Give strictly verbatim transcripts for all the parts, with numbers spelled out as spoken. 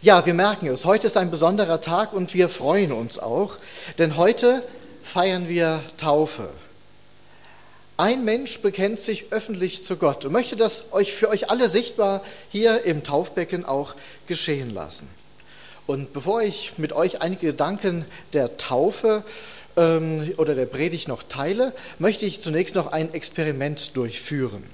Ja, wir merken es, heute ist ein besonderer Tag und wir freuen uns auch, denn heute feiern wir Taufe. Ein Mensch bekennt sich öffentlich zu Gott und möchte das euch für euch alle sichtbar hier im Taufbecken auch geschehen lassen. Und bevor ich mit euch einige Gedanken der Taufe ähm, oder der Predigt noch teile, möchte ich zunächst noch ein Experiment durchführen.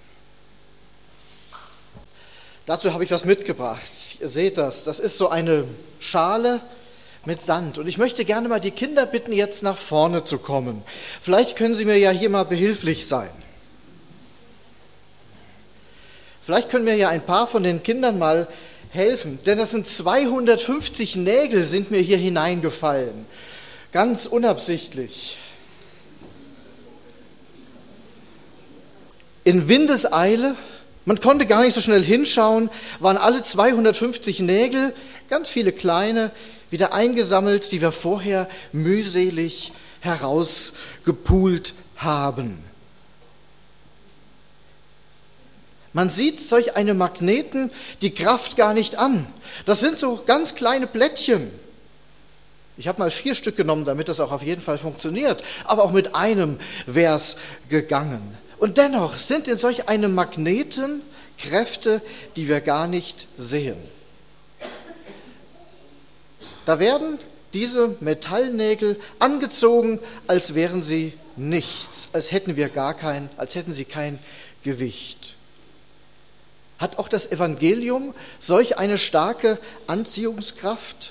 Dazu habe ich was mitgebracht. Ihr seht das, das ist so eine Schale mit Sand. Und ich möchte gerne mal die Kinder bitten, jetzt nach vorne zu kommen. Vielleicht können sie mir ja hier mal behilflich sein. Vielleicht können mir ja ein paar von den Kindern mal helfen, denn das sind zweihundertfünfzig Nägel sind mir hier hineingefallen. Ganz unabsichtlich. In Windeseile, man konnte gar nicht so schnell hinschauen, waren alle zweihundertfünfzig Nägel, ganz viele kleine, wieder eingesammelt, die wir vorher mühselig herausgepult haben. Man sieht solch eine Magneten die Kraft gar nicht an. Das sind so ganz kleine Plättchen. Ich habe mal vier Stück genommen, damit das auch auf jeden Fall funktioniert. Aber auch mit einem wäre es gegangen. Und dennoch sind in solch einem Magneten Kräfte, die wir gar nicht sehen. Da werden diese Metallnägel angezogen, als wären sie nichts, als hätten wir gar kein, als hätten sie kein Gewicht. Hat auch das Evangelium solch eine starke Anziehungskraft?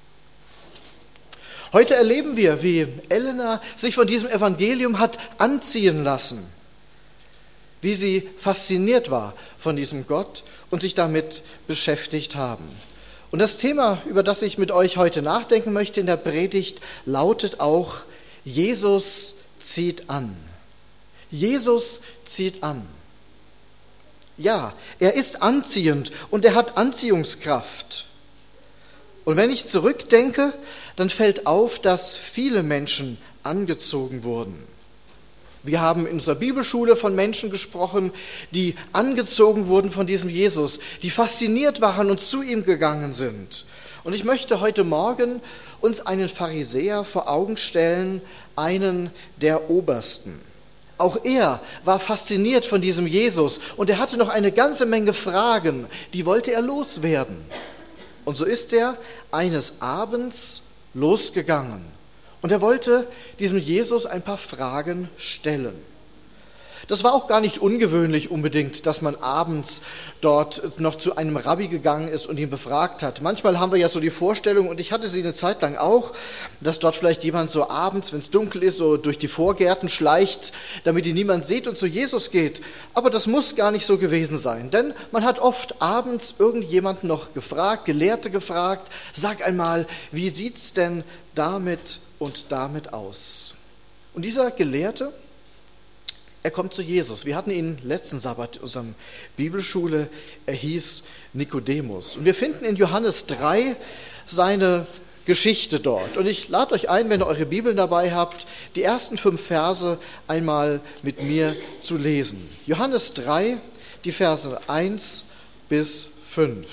Heute erleben wir, wie Elena sich von diesem Evangelium hat anziehen lassen, wie sie fasziniert war von diesem Gott und sich damit beschäftigt haben. Und das Thema, über das ich mit euch heute nachdenken möchte in der Predigt, lautet auch: Jesus zieht an. Jesus zieht an. Ja, er ist anziehend und er hat Anziehungskraft. Und wenn ich zurückdenke, dann fällt auf, dass viele Menschen angezogen wurden. Wir haben in unserer Bibelschule von Menschen gesprochen, die angezogen wurden von diesem Jesus, die fasziniert waren und zu ihm gegangen sind. Und ich möchte heute Morgen uns einen Pharisäer vor Augen stellen, einen der Obersten. Auch er war fasziniert von diesem Jesus und er hatte noch eine ganze Menge Fragen, die wollte er loswerden. Und so ist er eines Abends losgegangen. Und er wollte diesem Jesus ein paar Fragen stellen. Das war auch gar nicht ungewöhnlich unbedingt, dass man abends dort noch zu einem Rabbi gegangen ist und ihn befragt hat. Manchmal haben wir ja so die Vorstellung, und ich hatte sie eine Zeit lang auch, dass dort vielleicht jemand so abends, wenn es dunkel ist, so durch die Vorgärten schleicht, damit ihn niemand sieht und zu Jesus geht. Aber das muss gar nicht so gewesen sein, denn man hat oft abends irgendjemanden noch gefragt, Gelehrte gefragt: Sag einmal, wie sieht's denn damit und damit aus? Und dieser Gelehrte, er kommt zu Jesus. Wir hatten ihn letzten Sabbat in unserer Bibelschule. Er hieß Nikodemus. Und wir finden in Johannes drei seine Geschichte dort. Und ich lade euch ein, wenn ihr eure Bibeln dabei habt, die ersten fünf Verse einmal mit mir zu lesen. Johannes drei, die Verse eins bis fünf.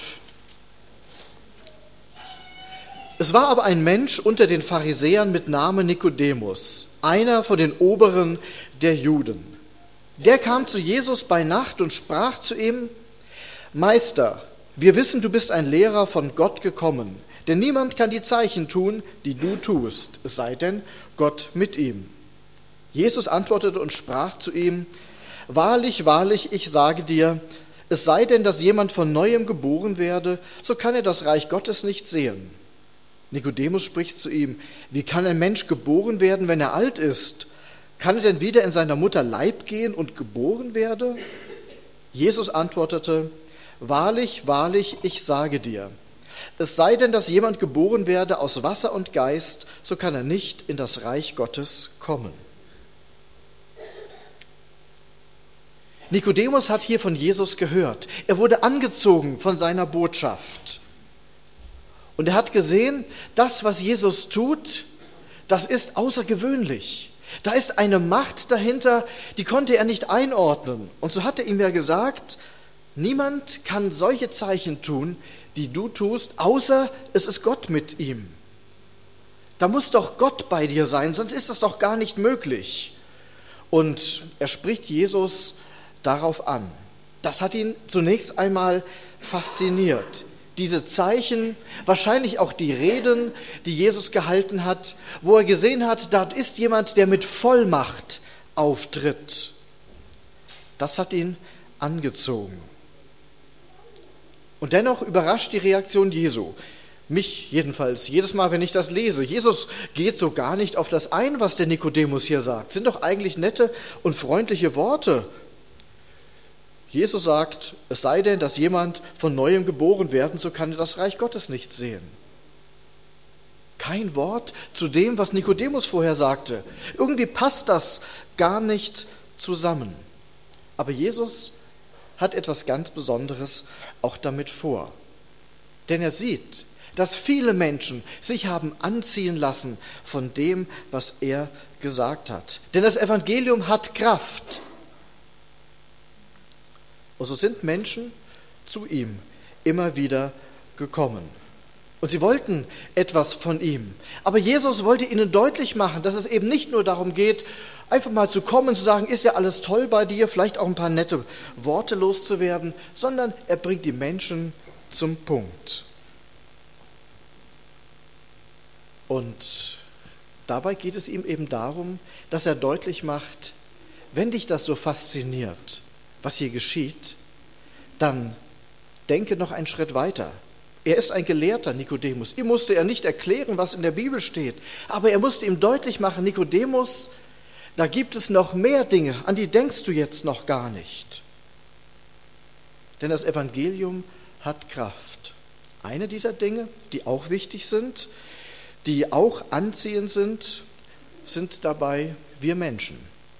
Es war aber ein Mensch unter den Pharisäern mit Namen Nikodemus, einer von den Oberen der Juden. Der kam zu Jesus bei Nacht und sprach zu ihm: Meister, wir wissen, du bist ein Lehrer von Gott gekommen, denn niemand kann die Zeichen tun, die du tust, es sei denn Gott mit ihm. Jesus antwortete und sprach zu ihm: Wahrlich, wahrlich, ich sage dir, es sei denn, dass jemand von Neuem geboren werde, so kann er das Reich Gottes nicht sehen. Nikodemus spricht zu ihm: Wie kann ein Mensch geboren werden, wenn er alt ist? Kann er denn wieder in seiner Mutter Leib gehen und geboren werden? Jesus antwortete: Wahrlich, wahrlich, ich sage dir, es sei denn, dass jemand geboren werde aus Wasser und Geist, so kann er nicht in das Reich Gottes kommen. Nikodemus hat hier von Jesus gehört. Er wurde angezogen von seiner Botschaft. Und er hat gesehen, das, was Jesus tut, das ist außergewöhnlich. Da ist eine Macht dahinter, die konnte er nicht einordnen. Und so hat er ihm ja gesagt: Niemand kann solche Zeichen tun, die du tust, außer es ist Gott mit ihm. Da muss doch Gott bei dir sein, sonst ist das doch gar nicht möglich. Und er spricht Jesus darauf an. Das hat ihn zunächst einmal fasziniert. Diese Zeichen, wahrscheinlich auch die Reden, die Jesus gehalten hat, wo er gesehen hat, dort ist jemand, der mit Vollmacht auftritt. Das hat ihn angezogen. Und dennoch überrascht die Reaktion Jesu. Mich jedenfalls, jedes Mal, wenn ich das lese. Jesus geht so gar nicht auf das ein, was der Nikodemus hier sagt. Sind doch eigentlich nette und freundliche Worte. Jesus sagt, es sei denn, dass jemand von Neuem geboren werden, so kann er das Reich Gottes nicht sehen. Kein Wort zu dem, was Nikodemus vorher sagte. Irgendwie passt das gar nicht zusammen. Aber Jesus hat etwas ganz Besonderes auch damit vor. Denn er sieht, dass viele Menschen sich haben anziehen lassen von dem, was er gesagt hat. Denn das Evangelium hat Kraft. Und so sind Menschen zu ihm immer wieder gekommen. Und sie wollten etwas von ihm. Aber Jesus wollte ihnen deutlich machen, dass es eben nicht nur darum geht, einfach mal zu kommen, zu sagen, ist ja alles toll bei dir, vielleicht auch ein paar nette Worte loszuwerden, sondern er bringt die Menschen zum Punkt. Und dabei geht es ihm eben darum, dass er deutlich macht, wenn dich das so fasziniert, was hier geschieht, dann denke noch einen Schritt weiter. Er ist ein Gelehrter, Nikodemus. Ihm musste er nicht erklären, was in der Bibel steht, aber er musste ihm deutlich machen, Nikodemus, da gibt es noch mehr Dinge, an die denkst du jetzt noch gar nicht. Denn das Evangelium hat Kraft. Eine dieser Dinge, die auch wichtig sind, die auch anziehend sind, sind dabei wir Menschen.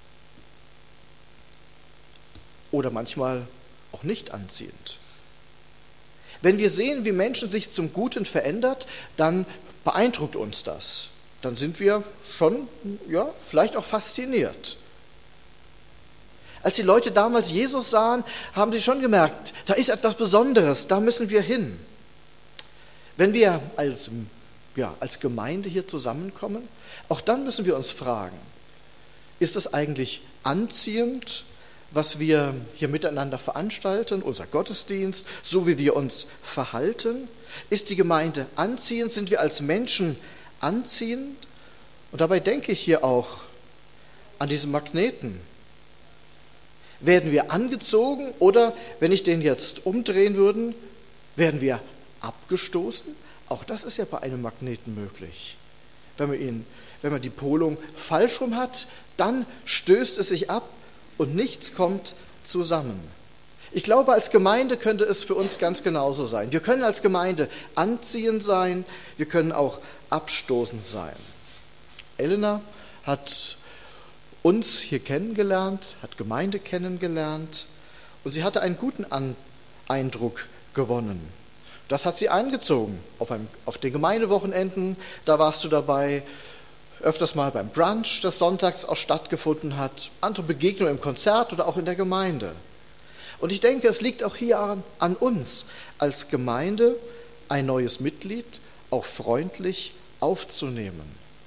Oder manchmal auch nicht anziehend. Wenn wir sehen, wie Menschen sich zum Guten verändert, dann beeindruckt uns das. Dann sind wir schon, ja, vielleicht auch fasziniert. Als die Leute damals Jesus sahen, haben sie schon gemerkt, da ist etwas Besonderes, da müssen wir hin. Wenn wir als, ja, als Gemeinde hier zusammenkommen, auch dann müssen wir uns fragen, ist es eigentlich anziehend, was wir hier miteinander veranstalten, unser Gottesdienst, so wie wir uns verhalten? Ist die Gemeinde anziehend? Sind wir als Menschen anziehend? Und dabei denke ich hier auch an diesen Magneten. Werden wir angezogen oder, wenn ich den jetzt umdrehen würde, werden wir abgestoßen? Auch das ist ja bei einem Magneten möglich. Wenn man, ihn, wenn man die Polung falsch rum hat, dann stößt es sich ab und nichts kommt zusammen. Ich glaube, als Gemeinde könnte es für uns ganz genauso sein. Wir können als Gemeinde anziehend sein, wir können auch abstoßend sein. Elena hat uns hier kennengelernt, hat Gemeinde kennengelernt und sie hatte einen guten An- Eindruck gewonnen. Das hat sie eingezogen. Auf, einem, auf den Gemeindewochenenden, da warst du dabei, öfters mal beim Brunch, das sonntags auch stattgefunden hat, andere Begegnungen im Konzert oder auch in der Gemeinde. Und ich denke, es liegt auch hier an, an uns als Gemeinde, ein neues Mitglied auch freundlich aufzunehmen.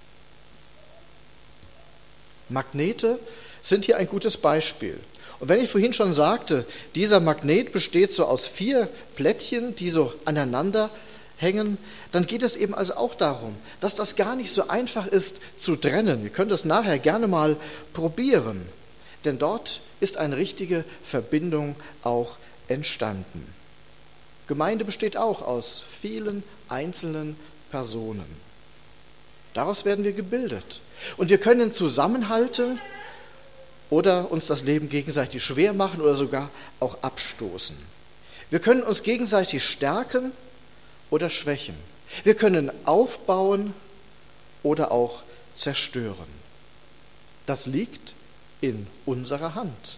Magnete sind hier ein gutes Beispiel. Und wenn ich vorhin schon sagte, dieser Magnet besteht so aus vier Plättchen, die so aneinander hängen, dann geht es eben also auch darum, dass das gar nicht so einfach ist zu trennen. Wir können das nachher gerne mal probieren, denn dort ist eine richtige Verbindung auch entstanden. Gemeinde besteht auch aus vielen einzelnen Personen. Daraus werden wir gebildet. Und wir können zusammenhalten oder uns das Leben gegenseitig schwer machen oder sogar auch abstoßen. Wir können uns gegenseitig stärken oder schwächen. Wir können aufbauen oder auch zerstören. Das liegt in unserer Hand.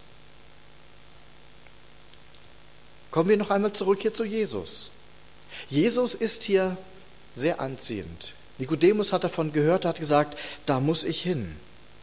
Kommen wir noch einmal zurück hier zu Jesus. Jesus ist hier sehr anziehend. Nikodemus hat davon gehört, hat gesagt, da muss ich hin.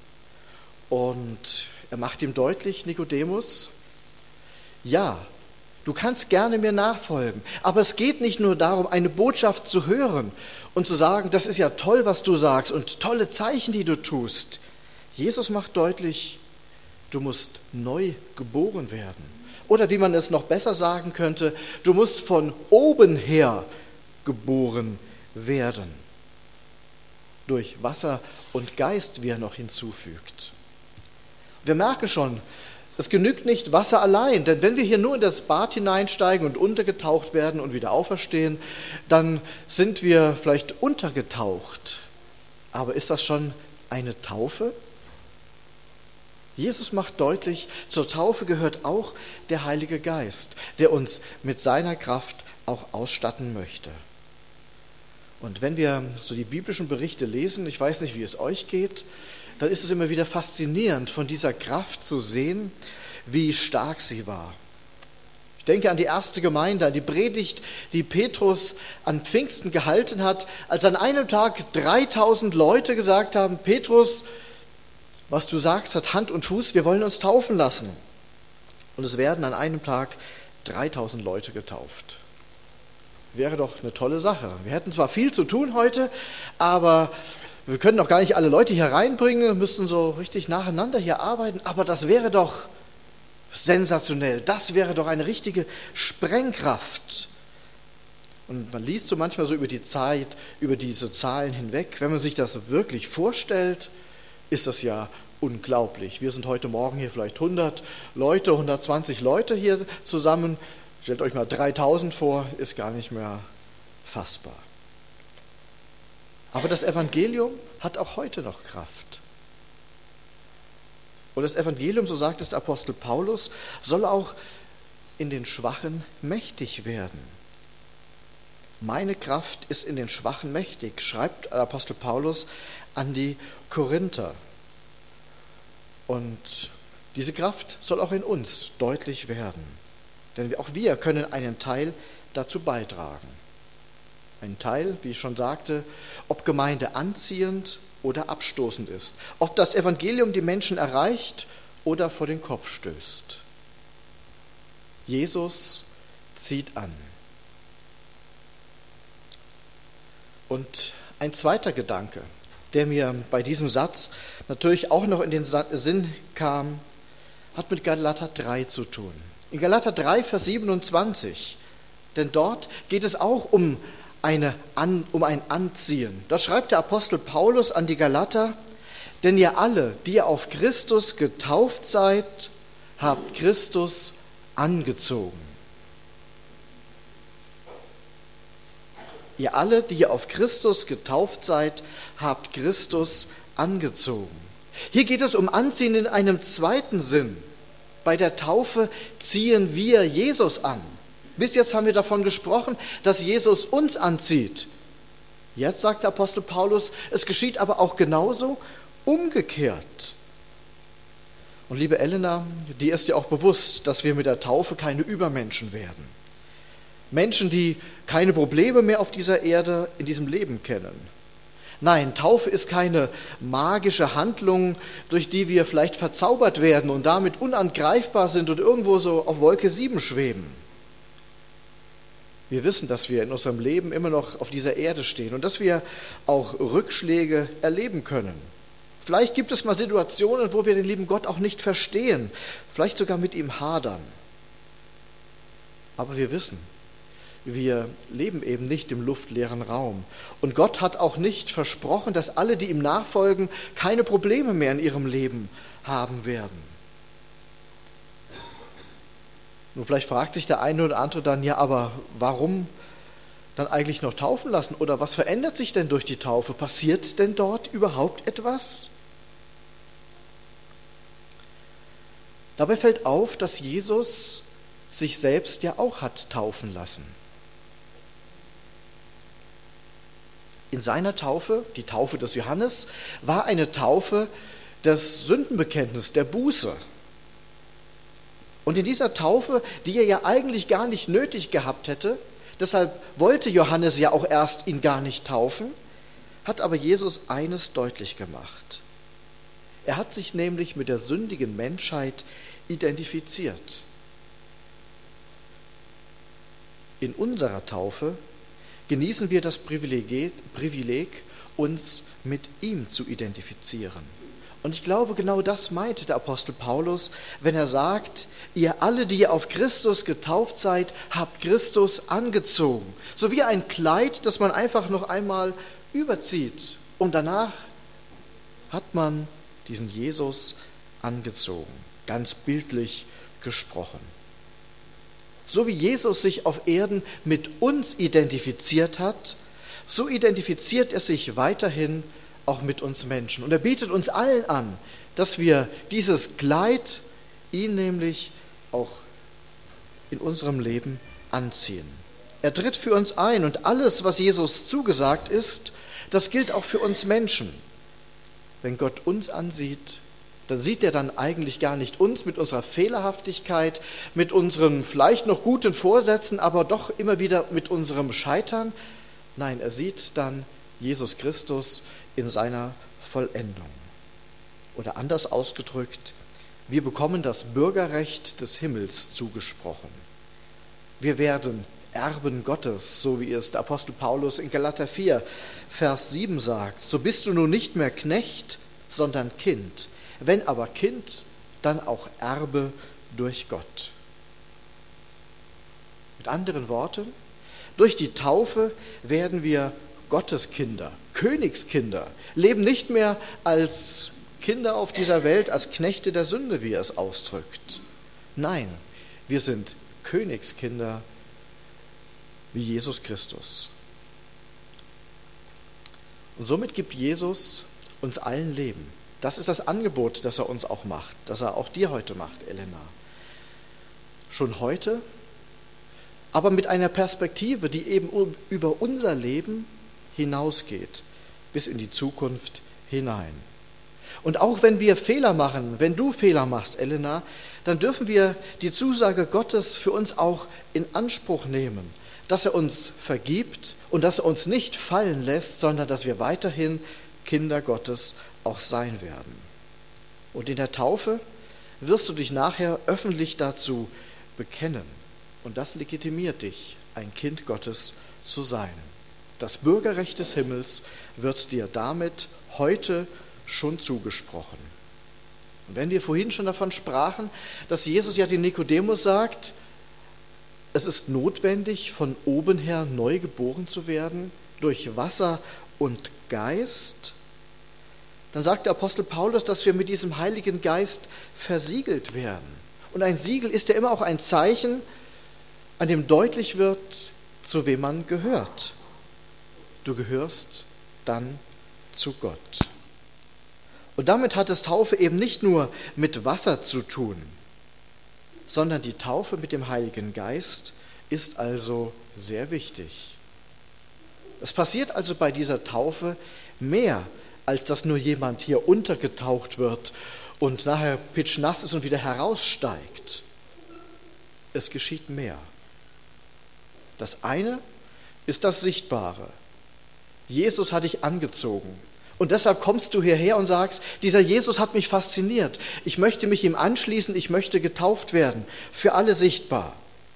Und er macht ihm deutlich, Nikodemus, ja, Du kannst gerne mir nachfolgen, aber es geht nicht nur darum, eine Botschaft zu hören und zu sagen, das ist ja toll, was du sagst und tolle Zeichen, die du tust. Jesus macht deutlich, du musst neu geboren werden. Oder wie man es noch besser sagen könnte, du musst von oben her geboren werden. Durch Wasser und Geist, wie er noch hinzufügt. Wir merken schon, es genügt nicht Wasser allein, denn wenn wir hier nur in das Bad hineinsteigen und untergetaucht werden und wieder auferstehen, dann sind wir vielleicht untergetaucht. Aber ist das schon eine Taufe? Jesus macht deutlich, zur Taufe gehört auch der Heilige Geist, der uns mit seiner Kraft auch ausstatten möchte. Und wenn wir so die biblischen Berichte lesen, ich weiß nicht, wie es euch geht, dann ist es immer wieder faszinierend, von dieser Kraft zu sehen, wie stark sie war. Ich denke an die erste Gemeinde, an die Predigt, die Petrus an Pfingsten gehalten hat, als an einem Tag dreitausend Leute gesagt haben, Petrus, was du sagst, hat Hand und Fuß, wir wollen uns taufen lassen. Und es werden an einem Tag dreitausend Leute getauft. Wäre doch eine tolle Sache. Wir hätten zwar viel zu tun heute, aber wir können doch gar nicht alle Leute hier reinbringen, müssen so richtig nacheinander hier arbeiten, aber das wäre doch sensationell, das wäre doch eine richtige Sprengkraft. Und man liest so manchmal so über die Zeit, über diese Zahlen hinweg. Wenn man sich das wirklich vorstellt, ist das ja unglaublich. Wir sind heute Morgen hier vielleicht hundert Leute, hundertzwanzig Leute hier zusammen. Stellt euch mal dreitausend vor, ist gar nicht mehr fassbar. Aber das Evangelium hat auch heute noch Kraft. Und das Evangelium, so sagt es der Apostel Paulus, soll auch in den Schwachen mächtig werden. Meine Kraft ist in den Schwachen mächtig, schreibt der Apostel Paulus an die Korinther. Und diese Kraft soll auch in uns deutlich werden. Denn auch wir können einen Teil dazu beitragen. Ein Teil, wie ich schon sagte, ob Gemeinde anziehend oder abstoßend ist. Ob das Evangelium die Menschen erreicht oder vor den Kopf stößt. Jesus zieht an. Und ein zweiter Gedanke, der mir bei diesem Satz natürlich auch noch in den Sinn kam, hat mit Galater drei zu tun. In Galater drei, Vers siebenundzwanzig, denn dort geht es auch um, eine, um ein Anziehen. Da schreibt der Apostel Paulus an die Galater, denn ihr alle, die ihr auf Christus getauft seid, habt Christus angezogen. Ihr alle, die ihr auf Christus getauft seid, habt Christus angezogen. Hier geht es um Anziehen in einem zweiten Sinn. Bei der Taufe ziehen wir Jesus an. Bis jetzt haben wir davon gesprochen, dass Jesus uns anzieht. Jetzt sagt der Apostel Paulus, es geschieht aber auch genauso umgekehrt. Und liebe Elena, dir ist ja auch bewusst, dass wir mit der Taufe keine Übermenschen werden. Menschen, die keine Probleme mehr auf dieser Erde in diesem Leben kennen. Nein, Taufe ist keine magische Handlung, durch die wir vielleicht verzaubert werden und damit unangreifbar sind und irgendwo so auf Wolke sieben schweben. Wir wissen, dass wir in unserem Leben immer noch auf dieser Erde stehen und dass wir auch Rückschläge erleben können. Vielleicht gibt es mal Situationen, wo wir den lieben Gott auch nicht verstehen, vielleicht sogar mit ihm hadern. Aber wir wissen, wir leben eben nicht im luftleeren Raum. Und Gott hat auch nicht versprochen, dass alle, die ihm nachfolgen, keine Probleme mehr in ihrem Leben haben werden. Nun, vielleicht fragt sich der eine oder andere dann, ja, aber warum dann eigentlich noch taufen lassen? Oder was verändert sich denn durch die Taufe? Passiert denn dort überhaupt etwas? Dabei fällt auf, dass Jesus sich selbst ja auch hat taufen lassen. In seiner Taufe, die Taufe des Johannes, war eine Taufe des Sündenbekenntnisses, der Buße. Und in dieser Taufe, die er ja eigentlich gar nicht nötig gehabt hätte, deshalb wollte Johannes ja auch erst ihn gar nicht taufen, hat aber Jesus eines deutlich gemacht. Er hat sich nämlich mit der sündigen Menschheit identifiziert. In unserer Taufe genießen wir das Privileg, Privileg, uns mit ihm zu identifizieren. Und ich glaube, genau das meinte der Apostel Paulus, wenn er sagt, ihr alle, die ihr auf Christus getauft seid, habt Christus angezogen. So wie ein Kleid, das man einfach noch einmal überzieht. Und danach hat man diesen Jesus angezogen, ganz bildlich gesprochen. So wie Jesus sich auf Erden mit uns identifiziert hat, so identifiziert er sich weiterhin auch mit uns Menschen. Und er bietet uns allen an, dass wir dieses Kleid, ihn nämlich auch in unserem Leben anziehen. Er tritt für uns ein und alles, was Jesus zugesagt ist, das gilt auch für uns Menschen. Wenn Gott uns ansieht, dann sieht er dann eigentlich gar nicht uns mit unserer Fehlerhaftigkeit, mit unseren vielleicht noch guten Vorsätzen, aber doch immer wieder mit unserem Scheitern. Nein, er sieht dann Jesus Christus in seiner Vollendung. Oder anders ausgedrückt, wir bekommen das Bürgerrecht des Himmels zugesprochen. Wir werden Erben Gottes, so wie es der Apostel Paulus in Galater vier, Vers sieben sagt. So bist du nun nicht mehr Knecht, sondern Kind. Wenn aber Kind, dann auch Erbe durch Gott. Mit anderen Worten, durch die Taufe werden wir Gotteskinder, Königskinder, leben nicht mehr als Kinder auf dieser Welt, als Knechte der Sünde, wie er es ausdrückt. Nein, wir sind Königskinder wie Jesus Christus. Und somit gibt Jesus uns allen Leben. Das ist das Angebot, das er uns auch macht, das er auch dir heute macht, Elena. Schon heute, aber mit einer Perspektive, die eben über unser Leben hinausgeht, bis in die Zukunft hinein. Und auch wenn wir Fehler machen, wenn du Fehler machst, Elena, dann dürfen wir die Zusage Gottes für uns auch in Anspruch nehmen, dass er uns vergibt und dass er uns nicht fallen lässt, sondern dass wir weiterhin Kinder Gottes auch sein werden. Und in der Taufe wirst du dich nachher öffentlich dazu bekennen. Und das legitimiert dich, ein Kind Gottes zu sein. Das Bürgerrecht des Himmels wird dir damit heute schon zugesprochen. Und wenn wir vorhin schon davon sprachen, dass Jesus ja dem Nikodemus sagt, es ist notwendig, von oben her neu geboren zu werden, durch Wasser und Geist, dann sagt der Apostel Paulus, dass wir mit diesem Heiligen Geist versiegelt werden. Und ein Siegel ist ja immer auch ein Zeichen, an dem deutlich wird, zu wem man gehört. Du gehörst dann zu Gott. Und damit hat es Taufe eben nicht nur mit Wasser zu tun, sondern die Taufe mit dem Heiligen Geist ist also sehr wichtig. Es passiert also bei dieser Taufe mehr, als dass nur jemand hier untergetaucht wird und nachher pitschnass ist und wieder heraussteigt. Es geschieht mehr. Das eine ist das Sichtbare. Jesus hat dich angezogen. Und deshalb kommst du hierher und sagst, dieser Jesus hat mich fasziniert. Ich möchte mich ihm anschließen, ich möchte getauft werden. Für alle sichtbar.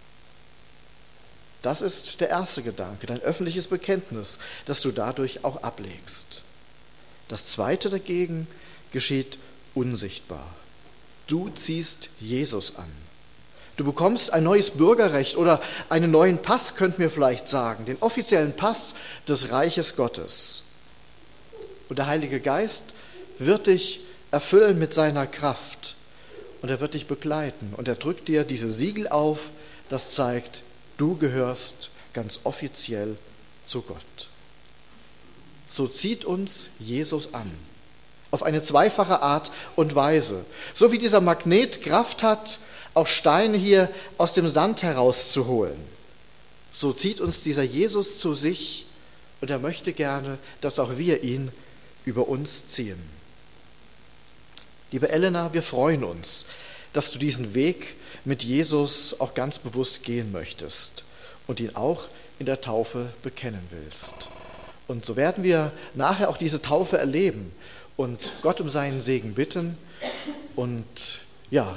Das ist der erste Gedanke, dein öffentliches Bekenntnis, das du dadurch auch ablegst. Das zweite dagegen geschieht unsichtbar. Du ziehst Jesus an. Du bekommst ein neues Bürgerrecht oder einen neuen Pass, könnten wir vielleicht sagen, den offiziellen Pass des Reiches Gottes. Und der Heilige Geist wird dich erfüllen mit seiner Kraft und er wird dich begleiten und er drückt dir diese Siegel auf, das zeigt, du gehörst ganz offiziell zu Gott. So zieht uns Jesus an, auf eine zweifache Art und Weise. So wie dieser Magnet Kraft hat, auch Steine hier aus dem Sand herauszuholen, so zieht uns dieser Jesus zu sich und er möchte gerne, dass auch wir ihn über uns ziehen. Liebe Elena, wir freuen uns, dass du diesen Weg mit Jesus auch ganz bewusst gehen möchtest und ihn auch in der Taufe bekennen willst. Und so werden wir nachher auch diese Taufe erleben und Gott um seinen Segen bitten und ja,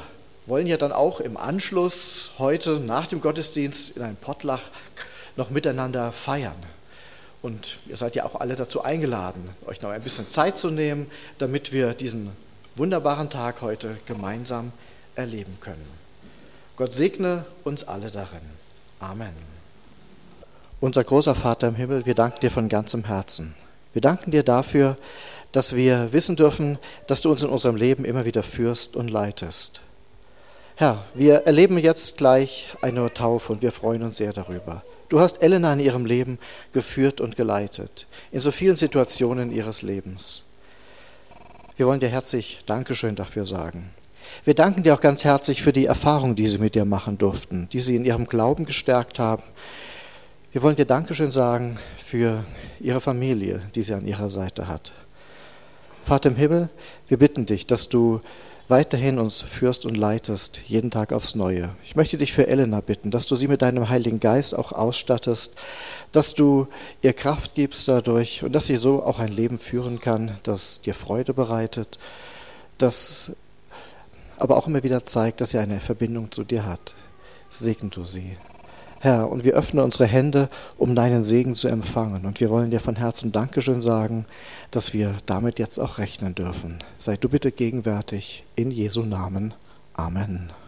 wollen ja dann auch im Anschluss heute nach dem Gottesdienst in einem Potluck noch miteinander feiern. Und ihr seid ja auch alle dazu eingeladen, euch noch ein bisschen Zeit zu nehmen, damit wir diesen wunderbaren Tag heute gemeinsam erleben können. Gott segne uns alle darin. Amen. Unser großer Vater im Himmel, wir danken dir von ganzem Herzen. Wir danken dir dafür, dass wir wissen dürfen, dass du uns in unserem Leben immer wieder führst und leitest. Herr, wir erleben jetzt gleich eine Taufe und wir freuen uns sehr darüber. Du hast Elena in ihrem Leben geführt und geleitet, in so vielen Situationen ihres Lebens. Wir wollen dir herzlich Dankeschön dafür sagen. Wir danken dir auch ganz herzlich für die Erfahrung, die sie mit dir machen durften, die sie in ihrem Glauben gestärkt haben. Wir wollen dir Dankeschön sagen für ihre Familie, die sie an ihrer Seite hat. Vater im Himmel, wir bitten dich, dass du weiterhin uns führst und leitest, jeden Tag aufs Neue. Ich möchte dich für Elena bitten, dass du sie mit deinem Heiligen Geist auch ausstattest, dass du ihr Kraft gibst dadurch und dass sie so auch ein Leben führen kann, das dir Freude bereitet, das aber auch immer wieder zeigt, dass sie eine Verbindung zu dir hat. Segne du sie. Herr, und wir öffnen unsere Hände, um deinen Segen zu empfangen. Und wir wollen dir von Herzen Dankeschön sagen, dass wir damit jetzt auch rechnen dürfen. Sei du bitte gegenwärtig, in Jesu Namen. Amen.